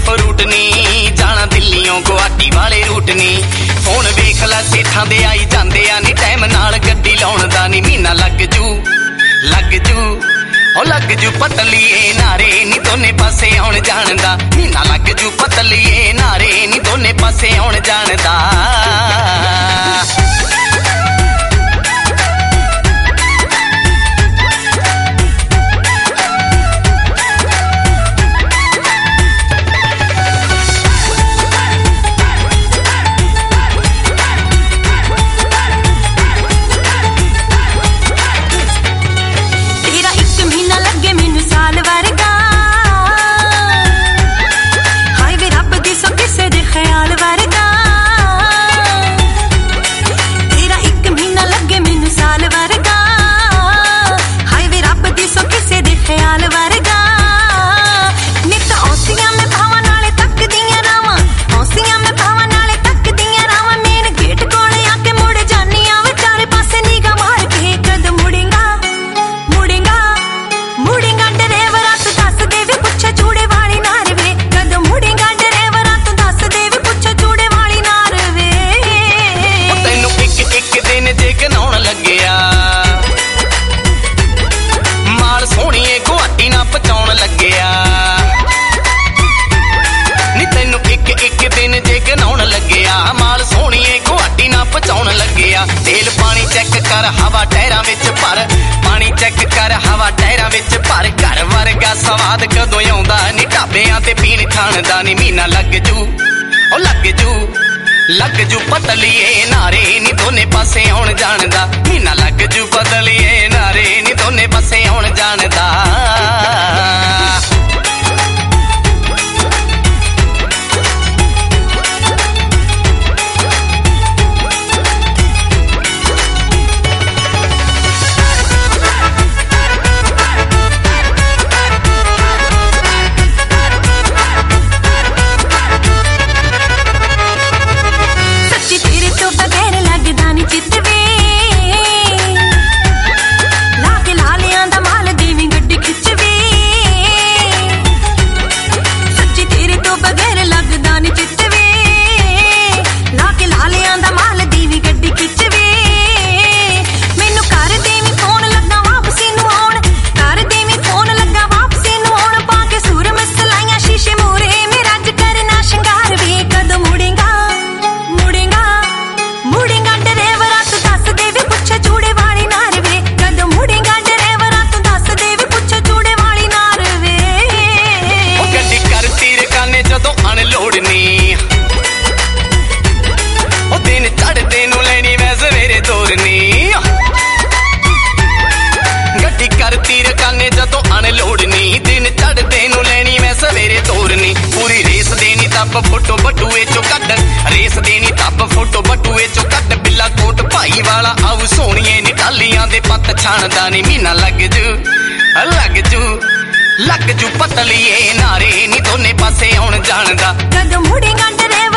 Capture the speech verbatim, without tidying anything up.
fruit नी जाना दिल्लियों गुआटी वाले root नी phone वेख ला सेठां दे आई जांदे आ नी टाइम नाल गड्डी लाउण दा नी महीना लग जू लग जू ओ लग जू पतलीए नारे नी दोने पासे आउण जाण दा महीना लग जू पतलीए नारे नी दोने पासे आउण जाण दा तेल पानी चेक कर हवा टायरां विच भर पानी चेक कर हवा टायरां विच भर घर वर्गा स्वाद कदों आउंदा नी ढाबियां ते पीण खाण दा नी महीना लग जू ओ लग जू लग जू पतलीए नारे नी दोने पासे आउण जाण दा महीना लग जू पतलीए नारे नी दोने पासे आउण जाण दा फोटो बटूए चो कट रेस देनी तप फोटो बटूए चो कट बिल्ला कोट भाई वाला आऊ सोनिए नी टालियां दे पत छाणदा नी महीना लग जू लग जू लग जू पतलीए नारे नी दोने पासे आउण जाण दा कद मुड़ेगा डरे